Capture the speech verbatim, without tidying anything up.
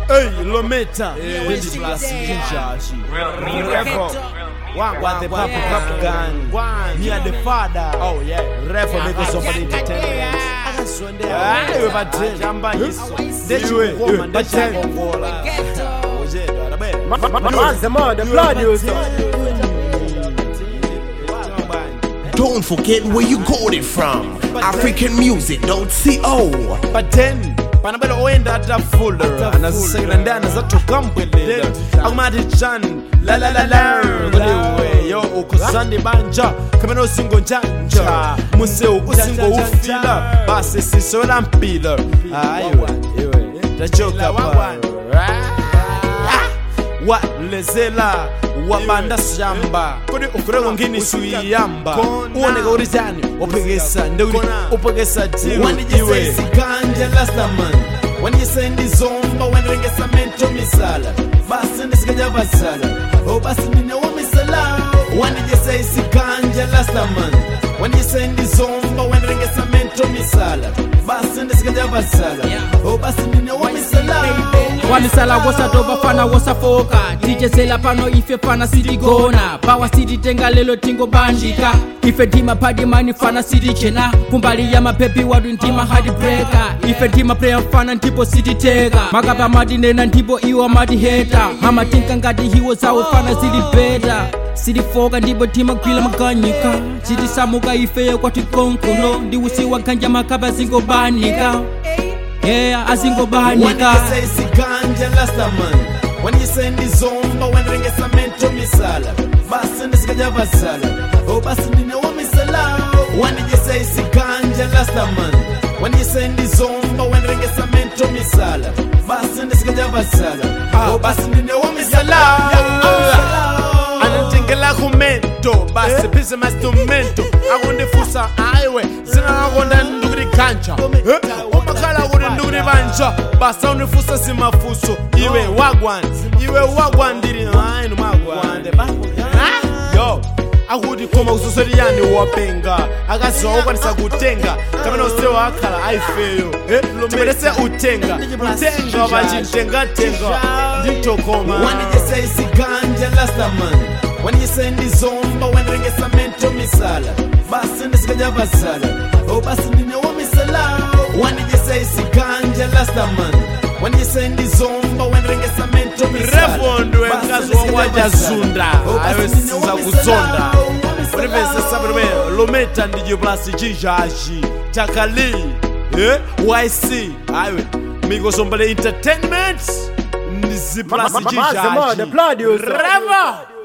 Hey, Lometa, this is Plus Ginger. Revo, one got the papa papa gun. One, me and the father. Oh yeah, Revo make us somebody entertainment. Ah, you have a jamba is. Did you? You, but ten. The man, the blood Don't forget where you got it from. African music, don't see oh. But then. Panabela oenda ata fuller anasengana ndana zatoka mbwelele akumati chan la la la la kuliwe yo ukusandi banja kameno usingo njanja museu usingo ufila basi sisola mpila ayo iwe tachoka pa wa lezela wabanda shamba kodi ukurengo ngini suyamba uoneka urizani opegesa nduri opegesa tiwe iwe sikanja last man when you send the zomba when you get some mental misala basi ndisikaja basala oh basi nine wa misala when you say sikanja last man when you send the zomba when you get some mental misala basi ndisikaja basala oh basi nine wa misala wamisala wosatoba fana wosafoka dj sela pano ife fana sidigona bawa siditenga lelo tingo bandika ife ndima padimani fana sidichena kumbali ya mapepi wadu ndima hadi breaker ife ndima prayer fana ndipo siditega magaba madinena ndipo iwa madiheta hamatinka ngati hiwo zawo fana zilibeta sidifoka ndipo tima kwila maganyika sidisamuka ife kwa tikonkono ndiwusiwa ganja makaba zingo banika yeah, azingo banika. When you say sikanja last man, when you send the zomba, when you get some mental misala, basi ndisikaja basala, oh basi nine wa misala. When you say sikanja last man, when you send the zomba, when you get some mental misala, basi ndisikaja basala, oh basi nine wa misala. Anatingela kumento, basi pisa mastumento, agundifusa aiwe, zina agonda ndugri kancha. Omakala uri nduri banja basa unifusa simafuso iwe wagwan iwe wagwan diri ai no magwan yo ahudi koma usosori yani wapenga akazo kwanisa kutenga kama no sewa akala aifeyo eh tumerese utenga utenga bajitenga tenga nditokoma when you say sikanja last man when you send the zomba when you get some mental misala basi ndisikaja basala oh basi nine wa misala when you say sikanja last man when you send the zomba when you get some mental misala revondo engazo waja zunda ayo siza kuzonda univese sabwe Lometa ndiyo plus jijaji takali eh yc ayo migo sombale entertainment ndizi plus jijaji the blood Revo